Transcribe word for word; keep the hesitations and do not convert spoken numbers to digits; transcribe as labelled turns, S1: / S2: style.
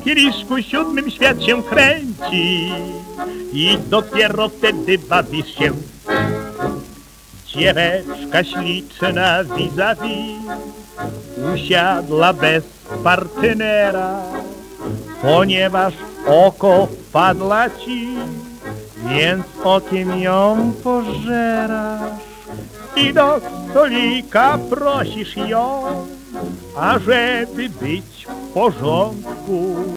S1: kieliszku siódmym świat się kręci i dopiero wtedy bawisz się. Dzieweczka śliczna vis-a-vis usiadła bez partnera, ponieważ oko wpadła ci, więc okiem ją pożerasz i do stolika prosisz ją, ażeby być w porządku.